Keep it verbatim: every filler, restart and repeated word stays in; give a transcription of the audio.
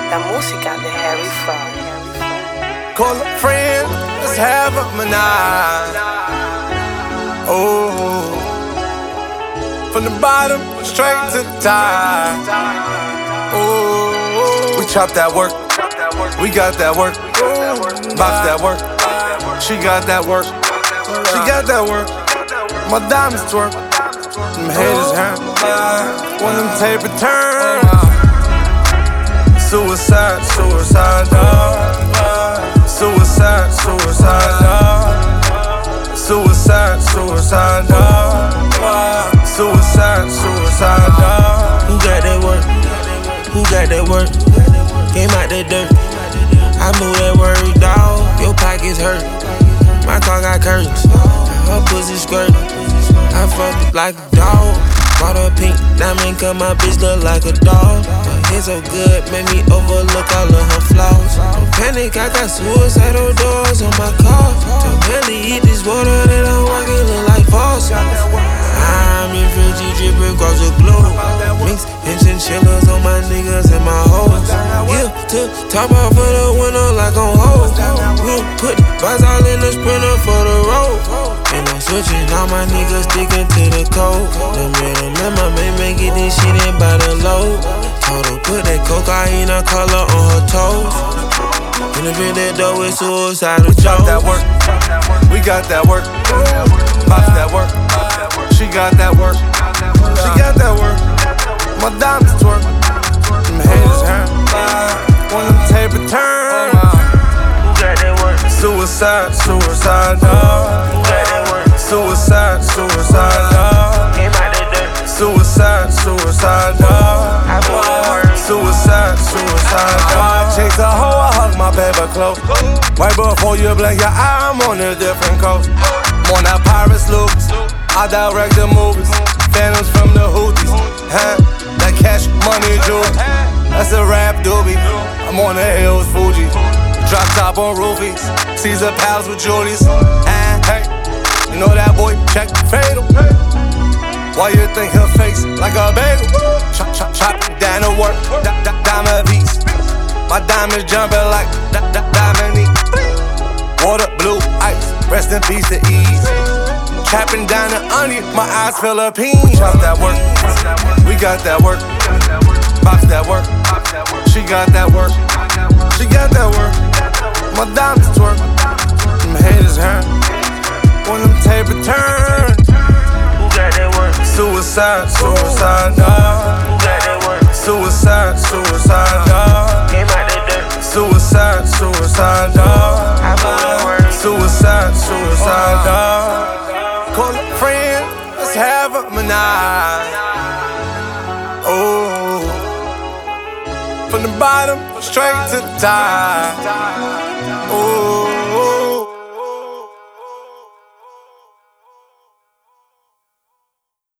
La música de Harry Fraud. Call a friend, let's have a menage. Oh, from the bottom straight to the top. Oh, we chop that work, we got that work, box that work. She got that work, she got that work. My diamonds twerk, them haters hurt. When them tape return, suicide, suicide, dog. Suicide, suicide, dog. Suicide, suicide, dog. Suicide, suicide, dog. Who got that work? Who got that work? Came out that dirt. I move that word, dog. Your pockets hurt. My car got curtains. Her pussy squirt. I fucked like a dog. Bought a pink diamond, cause my bitch look like a dog. Her hair so good, made me overlook all of her flaws. Don't panic, I got suicidal doors on my car. To barely eat this water that I'm walking, look like false. I'm in Fiji dripping across the globe. Mix and chinchillas on my niggas and my hoes. Yeah, to top off for the winter like on hold. We'll put bars all in the sprinter for the road. And I'm switching all my niggas sticking to the code. Them rhythm and my main man get this shit in by the load. Told her put that cocaine color on her toes. In the bed that door with suicidal jokes. Chop that work, we got that work, box that work. She got that work, she got that work. My diamonds twerk, them haters hurt. When them tape return, Who got that work? suicide, suicide, dog. Who got that work? Suicide, suicide, dog. Came out that dirt. Suicide, suicide, dog. I put that work. Suicide, suicide, dog. Chase a hoe, I hug my baby close. Right before you blink your eye, I'm on a different coast. I'm on that Pirates Lucas, I direct the movies. Phantoms from the Houthis, huh? That cash money jewelry, that's a rap doobie. I'm on the hills, Fuji. Drop top on roofies, Caesar pals with Julius. And hey, you know that boy, check fatal. Why you think her face like a bagel? Chop, chop, chop, down to work, da, da, diamond beats. My diamonds jumping like da, da, diamond eat. Water, blue, ice, rest in peace to ease. Trapping down the onion, my eyes Philippines. Chop that work, we got that work. Box that work, she got that work. She got that work, my diamonds twerk. Them haters hurt, when them tape return. Who got that work? Suicide, suicide, dog. Who got that work? Suicide, suicide, dog. Came out that dirt. Suicide, suicide, dog. I put that work. Suicide, suicide, dog. Call a friend, let's have a menage. Oh, from the bottom straight to the top. Oh.